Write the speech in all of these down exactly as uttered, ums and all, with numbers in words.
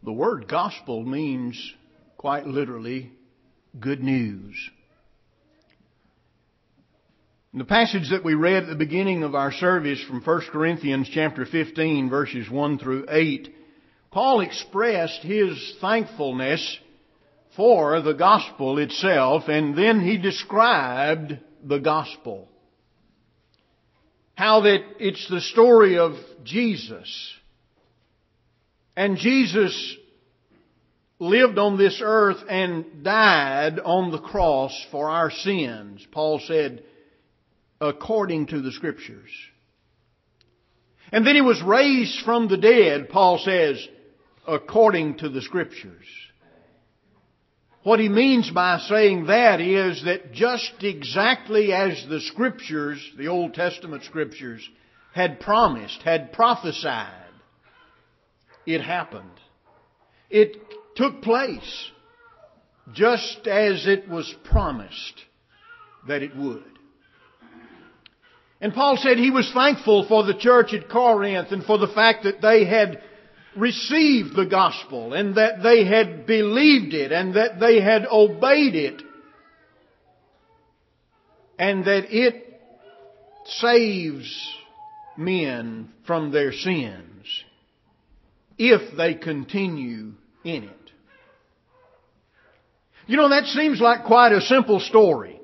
The word gospel means quite literally good news. In the passage that we read at the beginning of our service from First Corinthians chapter fifteen, verses one through eight, Paul expressed his thankfulness for the gospel itself, and then he described the gospel. How that it's the story of Jesus. And Jesus lived on this earth and died on the cross for our sins. Paul said, according to the Scriptures. And then He was raised from the dead, Paul says, according to the Scriptures. What he means by saying that is that just exactly as the Scriptures, the Old Testament Scriptures, had promised, had prophesied, it happened. It took place just as it was promised that it would. And Paul said he was thankful for the church at Corinth and for the fact that they had received the gospel and that they had believed it and that they had obeyed it and that it saves men from their sins if they continue in it. You know, that seems like quite a simple story.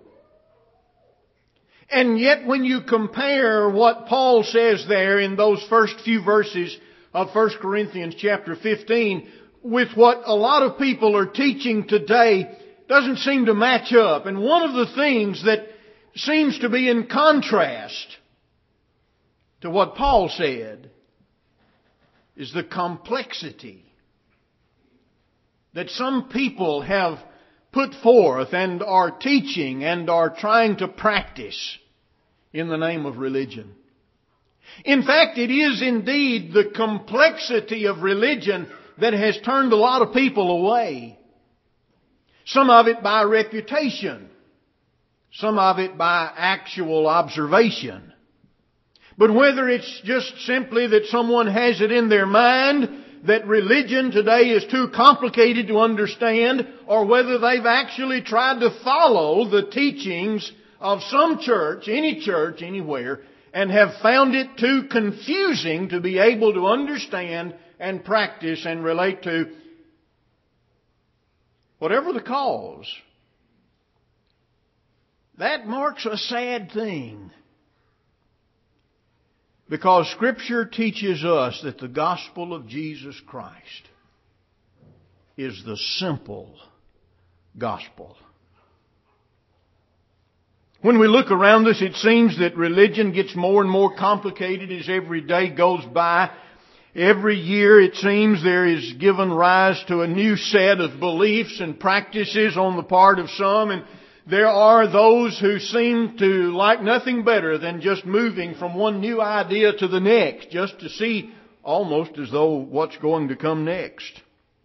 And yet when you compare what Paul says there in those first few verses of First Corinthians chapter fifteen with what a lot of people are teaching today, doesn't seem to match up. And one of the things that seems to be in contrast to what Paul said is the complexity that some people have put forth and are teaching and are trying to practice in the name of religion. In fact, it is indeed the complexity of religion that has turned a lot of people away. Some of it by reputation. Some of it by actual observation. But whether it's just simply that someone has it in their mind that religion today is too complicated to understand, or whether they've actually tried to follow the teachings of some church, any church, anywhere, and have found it too confusing to be able to understand and practice and relate to. Whatever the cause, that marks a sad thing. Because Scripture teaches us that the gospel of Jesus Christ is the simple gospel. When we look around us, it seems that religion gets more and more complicated as every day goes by. Every year, it seems, there is given rise to a new set of beliefs and practices on the part of some, and there are those who seem to like nothing better than just moving from one new idea to the next, just to see almost as though what's going to come next.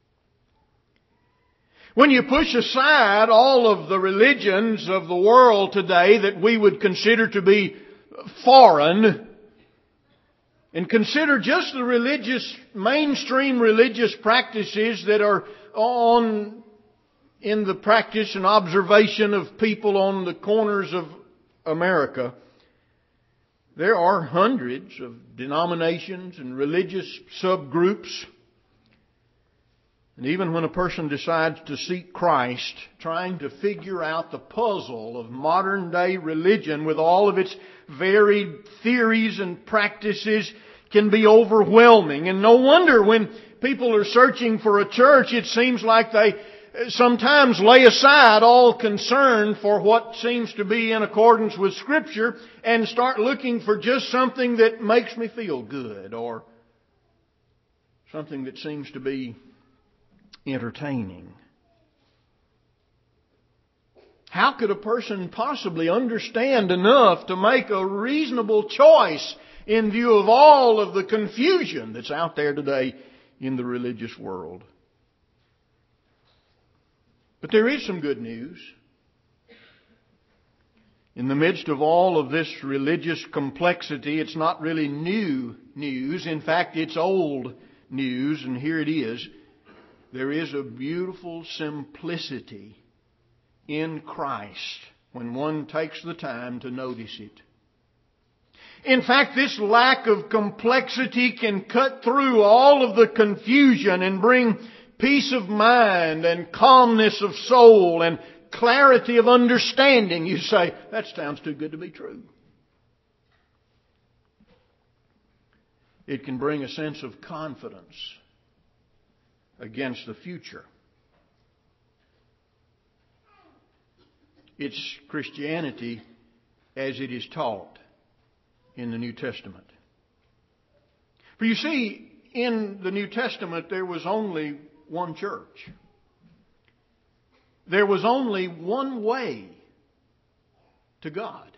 When you push aside all of the religions of the world today that we would consider to be foreign, and consider just the religious, mainstream religious practices that are on in the practice and observation of people on the corners of America, there are hundreds of denominations and religious subgroups. And even when a person decides to seek Christ, trying to figure out the puzzle of modern day religion with all of its varied theories and practices can be overwhelming. And no wonder when people are searching for a church, it seems like they sometimes lay aside all concern for what seems to be in accordance with Scripture and start looking for just something that makes me feel good or something that seems to be entertaining. How could a person possibly understand enough to make a reasonable choice in view of all of the confusion that's out there today in the religious world? But there is some good news. In the midst of all of this religious complexity, it's not really new news. In fact, it's old news, and here it is. there is a beautiful simplicity in Christ when one takes the time to notice it. In fact, this lack of complexity can cut through all of the confusion and bring peace of mind and calmness of soul and clarity of understanding. You say, that sounds too good to be true. It can bring a sense of confidence against the future. It's Christianity as it is taught in the New Testament. For you see, in the New Testament there was only one church. There was only one way to God.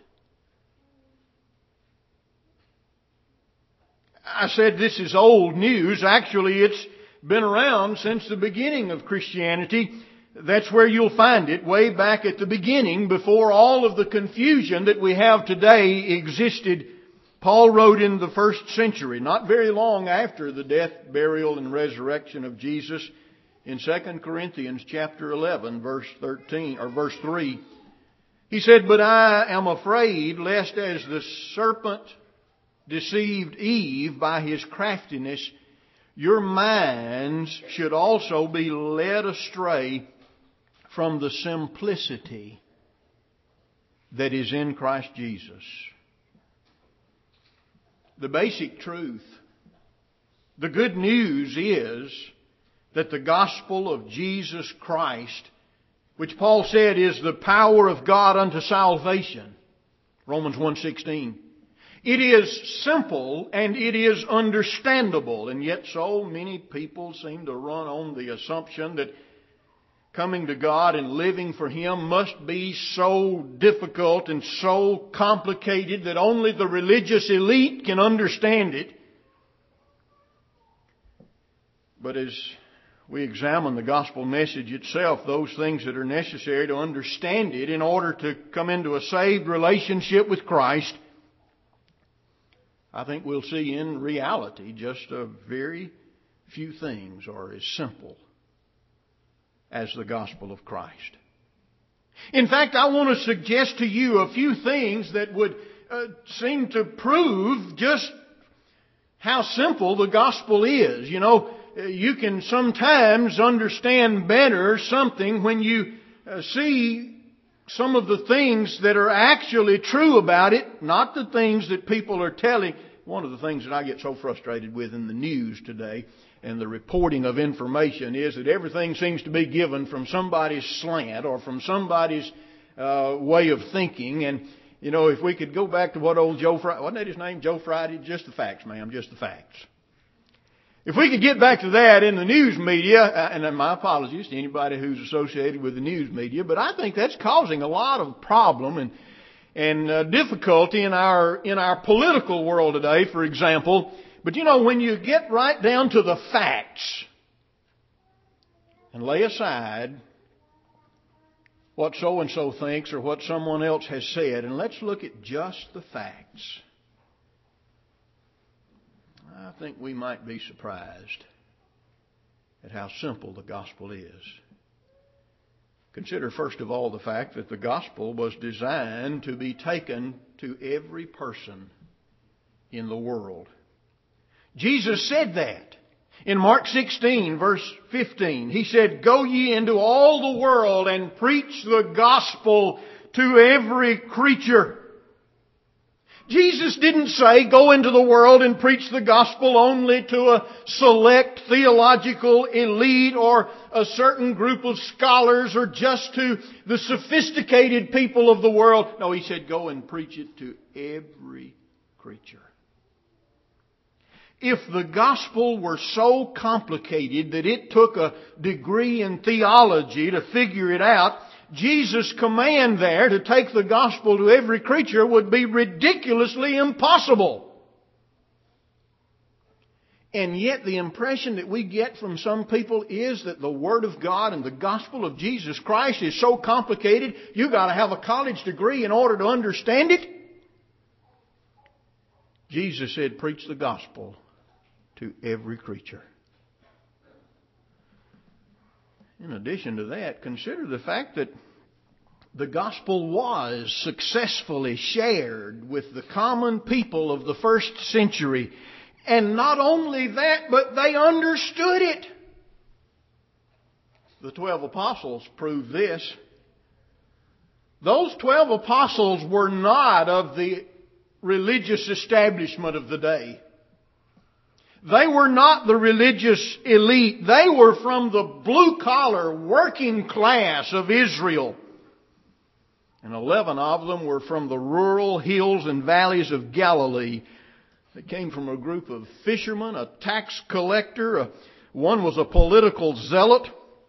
I said this is old news. Actually, it's been around since the beginning of Christianity. That's where you'll find it, way back at the beginning, before all of the confusion that we have today existed. Paul wrote in the first century, not very long after the death, burial, and resurrection of Jesus, in Second Corinthians chapter eleven, verse thirteen, or verse three. He said, "But I am afraid, lest as the serpent deceived Eve by his craftiness, your minds should also be led astray from the simplicity that is in Christ Jesus." The basic truth, the good news is that the gospel of Jesus Christ, which Paul said is the power of God unto salvation, Romans one sixteen, it is simple and it is understandable, and yet so many people seem to run on the assumption that coming to God and living for Him must be so difficult and so complicated that only the religious elite can understand it. But as we examine the gospel message itself, those things that are necessary to understand it in order to come into a saved relationship with Christ, I think we'll see in reality just a very few things are as simple as the gospel of Christ. In fact, I want to suggest to you a few things that would uh, seem to prove just how simple the gospel is. You know, you can sometimes understand better something when you uh, see some of the things that are actually true about it, not the things that people are telling. One of the things that I get so frustrated with in the news today and the reporting of information is that everything seems to be given from somebody's slant or from somebody's uh, way of thinking. And, you know, if we could go back to what old Joe Friday, wasn't that his name, Joe Friday? Just the facts, ma'am, just the facts. If we could get back to that in the news media, uh, and my apologies to anybody who's associated with the news media, but I think that's causing a lot of problem and and uh, difficulty in our in our political world today, for example. But you know, when you get right down to the facts and lay aside what so-and-so thinks or what someone else has said, and let's look at just the facts, I think we might be surprised at how simple the gospel is. Consider first of all the fact that the gospel was designed to be taken to every person in the world. Jesus said that in Mark sixteen, verse fifteen. He said, "Go ye into all the world and preach the gospel to every creature." Jesus didn't say, go into the world and preach the gospel only to a select theological elite or a certain group of scholars or just to the sophisticated people of the world. No, He said, go and preach it to every creature. If the gospel were so complicated that it took a degree in theology to figure it out, Jesus' command there to take the gospel to every creature would be ridiculously impossible. And yet the impression that we get from some people is that the Word of God and the gospel of Jesus Christ is so complicated, you've got to have a college degree in order to understand it. Jesus said, preach the gospel to every creature. In addition to that, consider the fact that the gospel was successfully shared with the common people of the first century. And not only that, but they understood it. The twelve apostles prove this. Those twelve apostles were not of the religious establishment of the day. They were not the religious elite. They were from the blue-collar working class of Israel. And eleven of them were from the rural hills and valleys of Galilee. They came from a group of fishermen, a tax collector. A, one was a political zealot.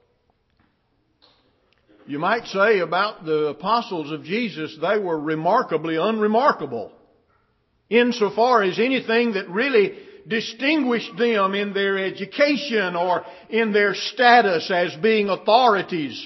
You might say about the apostles of Jesus, they were remarkably unremarkable, insofar as anything that really distinguished them in their education or in their status as being authorities.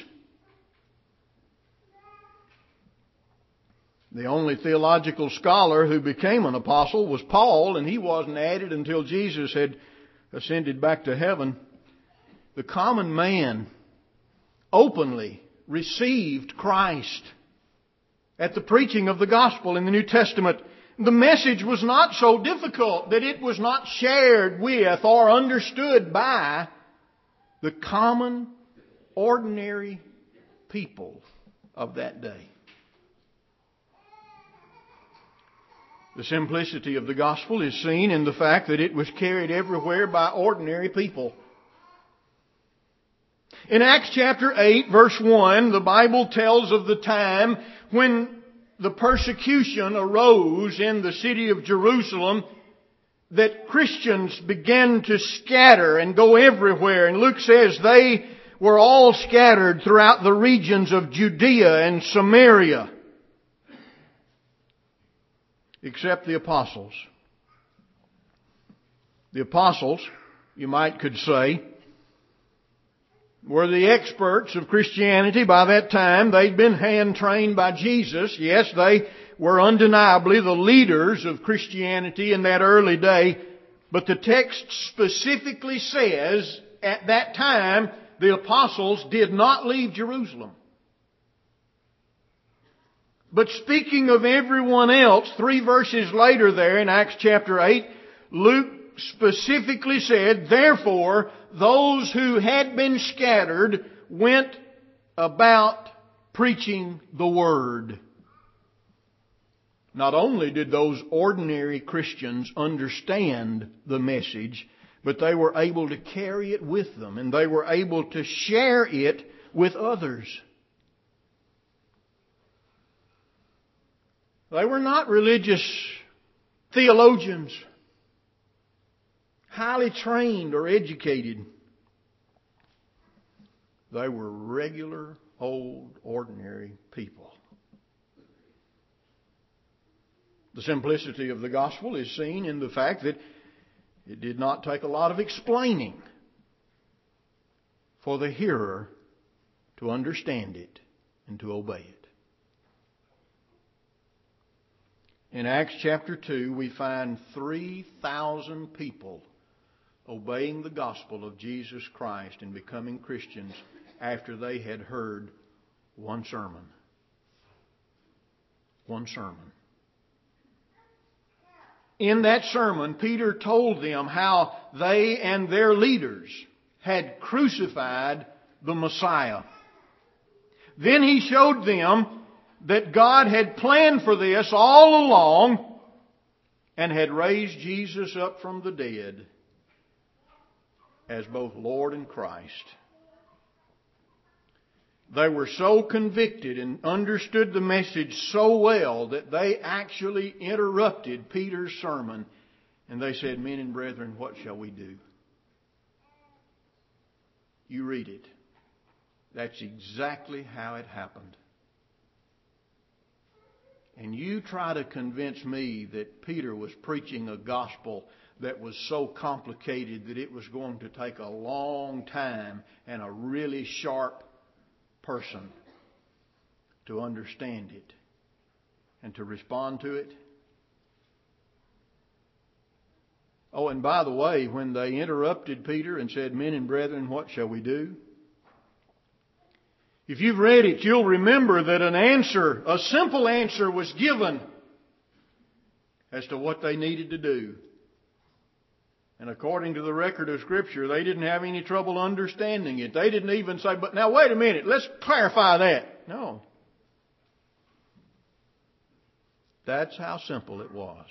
The only theological scholar who became an apostle was Paul, and he wasn't added until Jesus had ascended back to heaven. The common man openly received Christ at the preaching of the gospel in the New Testament. The message was not so difficult that it was not shared with or understood by the common, ordinary people of that day. The simplicity of the gospel is seen in the fact that it was carried everywhere by ordinary people. In Acts chapter eight, verse one, the Bible tells of the time when the persecution arose in the city of Jerusalem, that Christians began to scatter and go everywhere. And Luke says they were all scattered throughout the regions of Judea and Samaria, except the apostles. The apostles, you might could say, were the experts of Christianity by that time. They'd been hand-trained by Jesus. Yes, they were undeniably the leaders of Christianity in that early day. But the text specifically says, at that time, the apostles did not leave Jerusalem. But speaking of everyone else, three verses later there in Acts chapter eight, Luke specifically said, therefore, those who had been scattered went about preaching the Word. Not only did those ordinary Christians understand the message, but they were able to carry it with them, and they were able to share it with others. They were not religious theologians, highly trained or educated. They were regular, old, ordinary people. The simplicity of the gospel is seen in the fact that it did not take a lot of explaining for the hearer to understand it and to obey it. In Acts chapter two, we find three thousand people obeying the gospel of Jesus Christ and becoming Christians after they had heard one sermon. One sermon. In that sermon, Peter told them how they and their leaders had crucified the Messiah. Then he showed them that God had planned for this all along and had raised Jesus up from the dead as both Lord and Christ. They were so convicted and understood the message so well that they actually interrupted Peter's sermon and they said, men and brethren, what shall we do? You read it. That's exactly how it happened. And you try to convince me that Peter was preaching a gospel that was so complicated that it was going to take a long time and a really sharp person to understand it and to respond to it. Oh, and by the way, when they interrupted Peter and said, men and brethren, what shall we do? If you've read it, you'll remember that an answer, a simple answer was given as to what they needed to do. And according to the record of Scripture, they didn't have any trouble understanding it. They didn't even say, but now wait a minute, let's clarify that. No. That's how simple it was.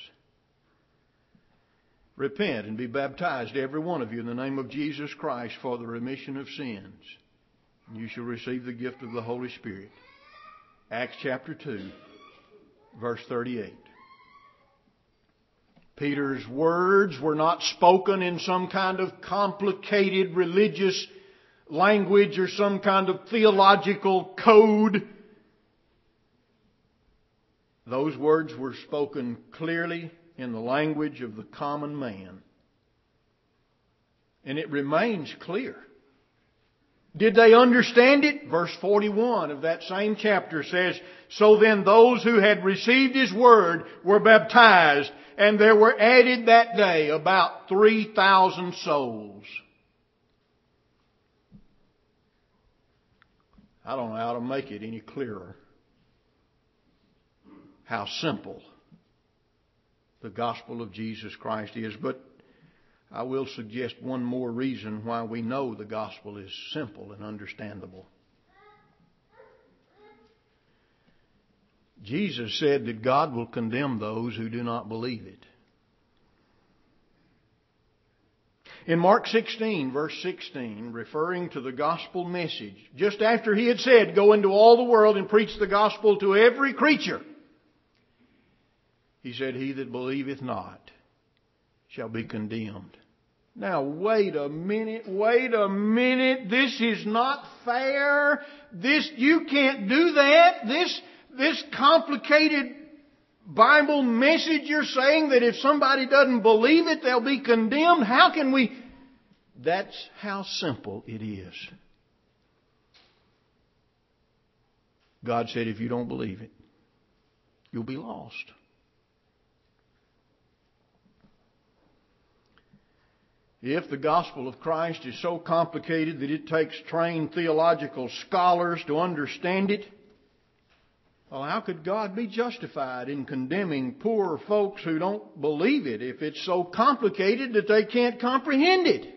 Repent and be baptized, every one of you, in the name of Jesus Christ for the remission of sins. And you shall receive the gift of the Holy Spirit. Acts chapter two, verse thirty-eight. Peter's words were not spoken in some kind of complicated religious language or some kind of theological code. Those words were spoken clearly in the language of the common man. And it remains clear. Did they understand it? Verse forty-one of that same chapter says, so then those who had received His word were baptized, and there were added that day about three thousand souls. I don't know how to make it any clearer how simple the gospel of Jesus Christ is. But I will suggest one more reason why we know the gospel is simple and understandable. Jesus said that God will condemn those who do not believe it. In Mark sixteen, verse sixteen, referring to the gospel message, just after He had said, go into all the world and preach the gospel to every creature, He said, he that believeth not shall be condemned. Now, wait a minute, wait a minute. This is not fair. This, you can't do that. This, this complicated Bible message you're saying that if somebody doesn't believe it, they'll be condemned. How can we? That's how simple it is. God said, if you don't believe it, you'll be lost. If the gospel of Christ is so complicated that it takes trained theological scholars to understand it, well, how could God be justified in condemning poor folks who don't believe it if it's so complicated that they can't comprehend it?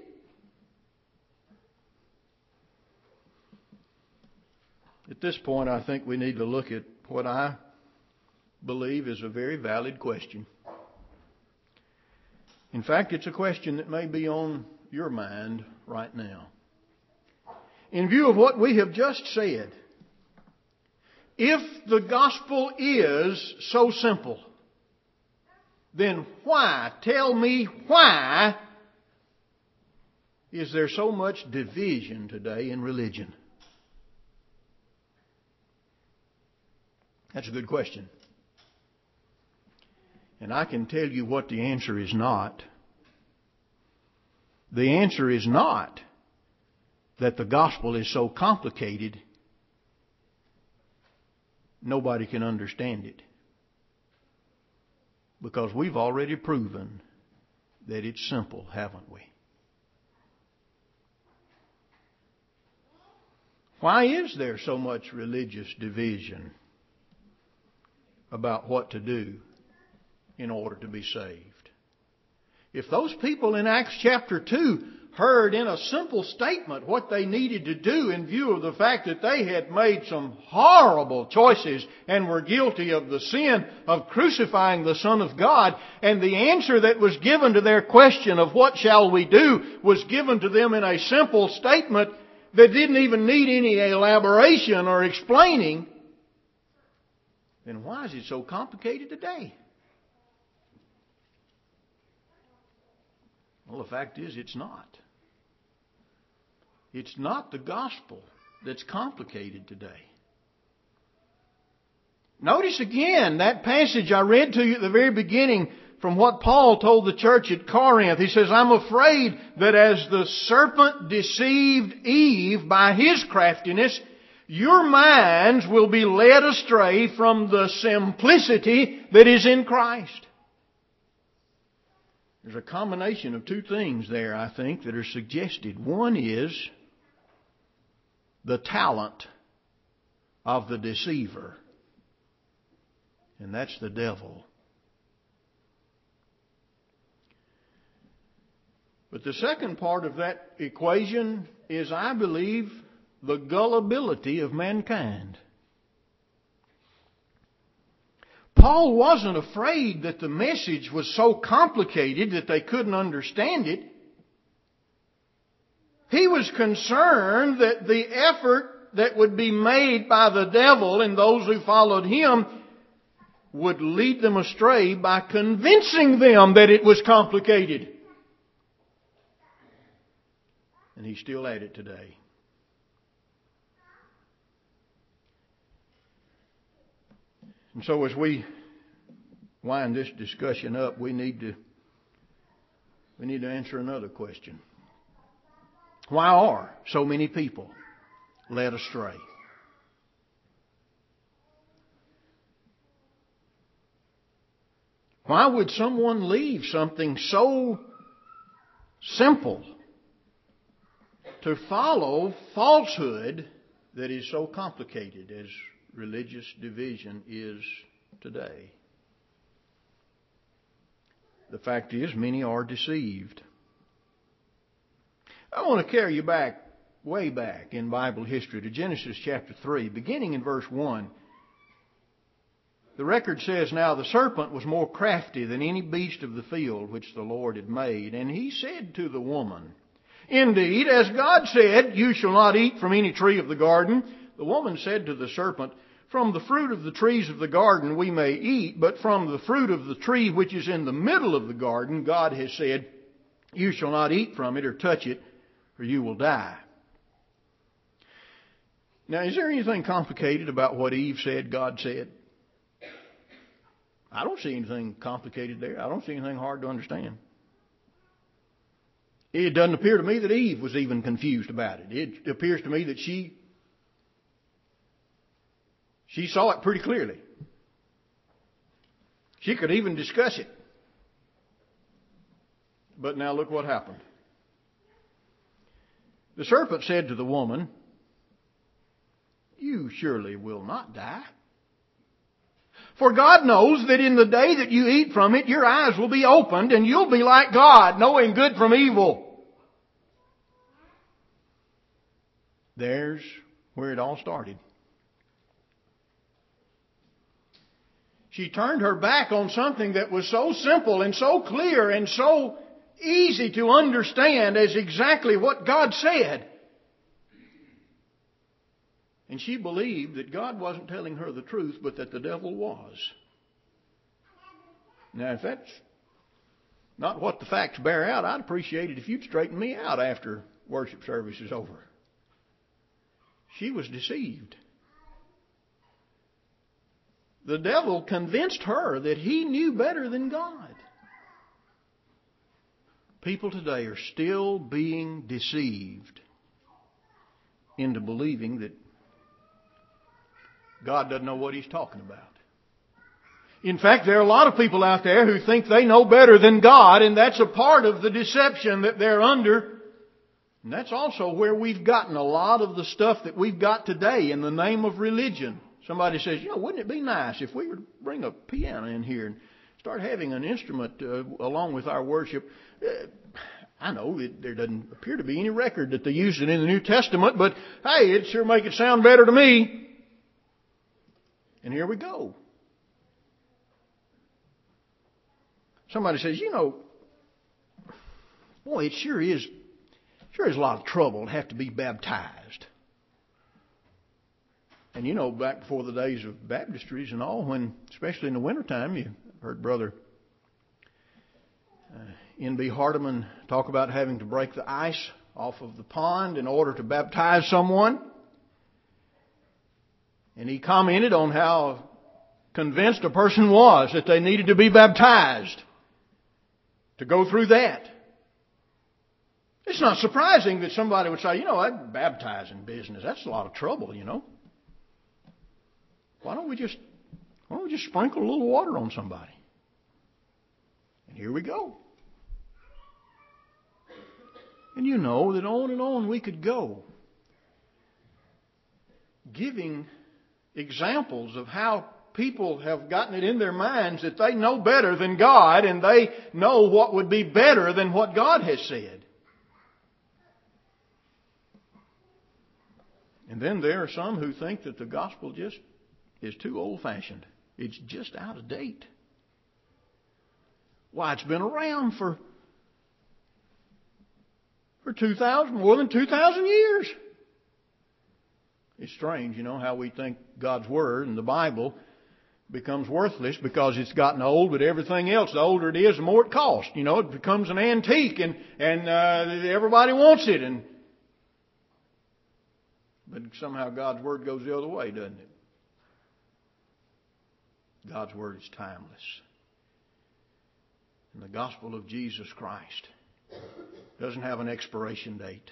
At this point, I think we need to look at what I believe is a very valid question. In fact, it's a question that may be on your mind right now. In view of what we have just said, if the gospel is so simple, then why, tell me why, is there so much division today in religion? That's a good question. And I can tell you what the answer is not. The answer is not that the gospel is so complicated nobody can understand it. Because we've already proven that it's simple, haven't we? Why is there so much religious division about what to do in order to be saved? If those people in Acts chapter two heard in a simple statement what they needed to do in view of the fact that they had made some horrible choices and were guilty of the sin of crucifying the Son of God, and the answer that was given to their question of what shall we do was given to them in a simple statement that didn't even need any elaboration or explaining, then why is it so complicated today? Well, the fact is, it's not. It's not the gospel that's complicated today. Notice again that passage I read to you at the very beginning from what Paul told the church at Corinth. He says, I'm afraid that as the serpent deceived Eve by his craftiness, your minds will be led astray from the simplicity that is in Christ. There's a combination of two things there, I think, that are suggested. One is the talent of the deceiver. And that's the devil. But the second part of that equation is, I believe, the gullibility of mankind. Paul wasn't afraid that the message was so complicated that they couldn't understand it. He was concerned that the effort that would be made by the devil and those who followed him would lead them astray by convincing them that it was complicated. And he's still at it today. And so as we wind this discussion up, we need to we need to answer another question. Why are so many people led astray? Why would someone leave something so simple to follow falsehood that is so complicated as religious division is today? The fact is, many are deceived. I want to carry you back, way back in Bible history to Genesis chapter three, beginning in verse one. The record says, "Now the serpent was more crafty than any beast of the field which the Lord had made. And he said to the woman, Indeed, as God said, you shall not eat from any tree of the garden. The woman said to the serpent, From the fruit of the trees of the garden we may eat, but from the fruit of the tree which is in the middle of the garden, God has said, You shall not eat from it or touch it, or you will die." Now, is there anything complicated about what Eve said God said? I don't see anything complicated there. I don't see anything hard to understand. It doesn't appear to me that Eve was even confused about it. It appears to me that she she saw it pretty clearly. She could even discuss it. But now look what happened. The serpent said to the woman, "You surely will not die. For God knows that in the day that you eat from it, your eyes will be opened and you'll be like God, knowing good from evil." There's where it all started. She turned her back on something that was so simple and so clear and so easy to understand as exactly what God said. And she believed that God wasn't telling her the truth, but that the devil was. Now, if that's not what the facts bear out, I'd appreciate it if you'd straighten me out after worship service is over. She was deceived. The devil convinced her that he knew better than God. People today are still being deceived into believing that God doesn't know what He's talking about. In fact, there are a lot of people out there who think they know better than God, and that's a part of the deception that they're under. And that's also where we've gotten a lot of the stuff that we've got today in the name of religion. Somebody says, you know, wouldn't it be nice if we would bring a piano in here and start having an instrument uh, along with our worship? Uh, I know it, there doesn't appear to be any record that they used it in the New Testament, but hey, it sure make it sound better to me. And here we go. Somebody says, you know, boy, it sure is, sure is a lot of trouble to have to be baptized. And you know, back before the days of baptistries and all, when, especially in the wintertime, you heard Brother uh, N B Hardeman talk about having to break the ice off of the pond in order to baptize someone. And he commented on how convinced a person was that they needed to be baptized to go through that. It's not surprising that somebody would say, you know, that baptizing business, that's a lot of trouble, you know. Why don't we just, why don't we just sprinkle a little water on somebody? And here we go. And you know that on and on we could go, giving examples of how people have gotten it in their minds that they know better than God and they know what would be better than what God has said. And then there are some who think that the gospel just is too old-fashioned. It's just out of date. Why, it's been around for, for two thousand, more than two thousand years. It's strange, you know, how we think God's Word and the Bible becomes worthless because it's gotten old, but everything else, the older it is, the more it costs. You know, it becomes an antique and, and uh, everybody wants it. And But somehow God's Word goes the other way, doesn't it? God's Word is timeless. And the gospel of Jesus Christ doesn't have an expiration date.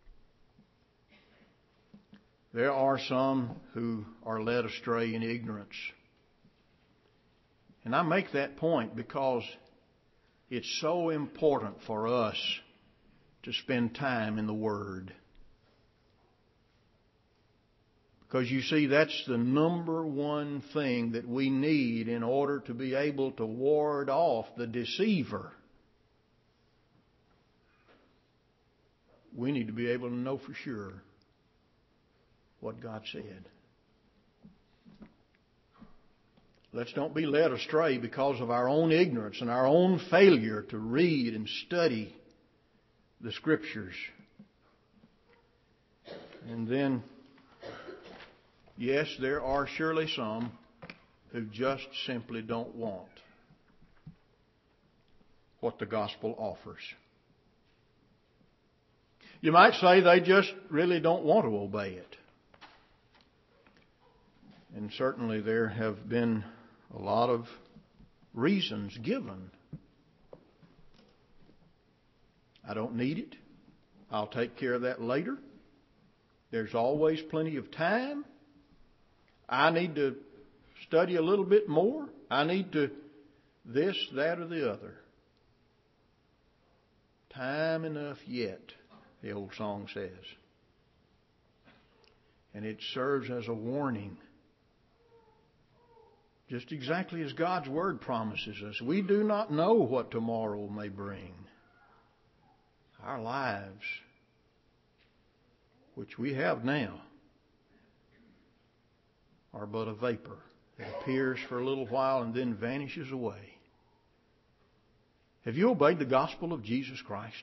There are some who are led astray in ignorance. And I make that point because it's so important for us to spend time in the Word. Because you see, that's the number one thing that we need in order to be able to ward off the deceiver. We need to be able to know for sure what God said. Let's don't be led astray because of our own ignorance and our own failure to read and study the Scriptures. And then, yes, there are surely some who just simply don't want what the gospel offers. You might say they just really don't want to obey it. And certainly there have been a lot of reasons given. I don't need it. I'll take care of that later. There's always plenty of time. I need to study a little bit more. I need to this, that, or the other. Time enough yet, the old song says. And it serves as a warning. Just exactly as God's Word promises us. We do not know what tomorrow may bring. Our lives, which we have now, are but a vapor that appears for a little while and then vanishes away. Have you obeyed the gospel of Jesus Christ?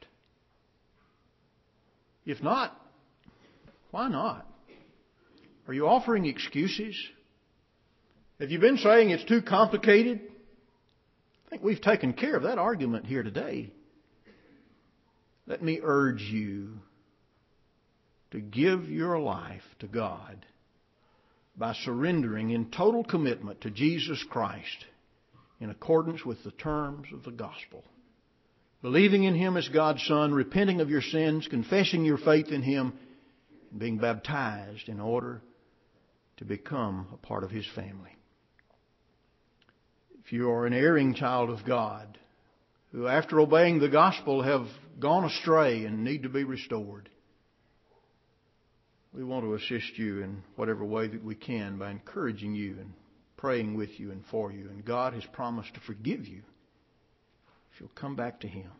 If not, why not? Are you offering excuses? Have you been saying it's too complicated? I think we've taken care of that argument here today. Let me urge you to give your life to God by surrendering in total commitment to Jesus Christ in accordance with the terms of the gospel. Believing in Him as God's Son, repenting of your sins, confessing your faith in Him, and being baptized in order to become a part of His family. If you are an erring child of God, who after obeying the gospel have gone astray and need to be restored, we want to assist you in whatever way that we can by encouraging you and praying with you and for you. And God has promised to forgive you if you'll come back to Him.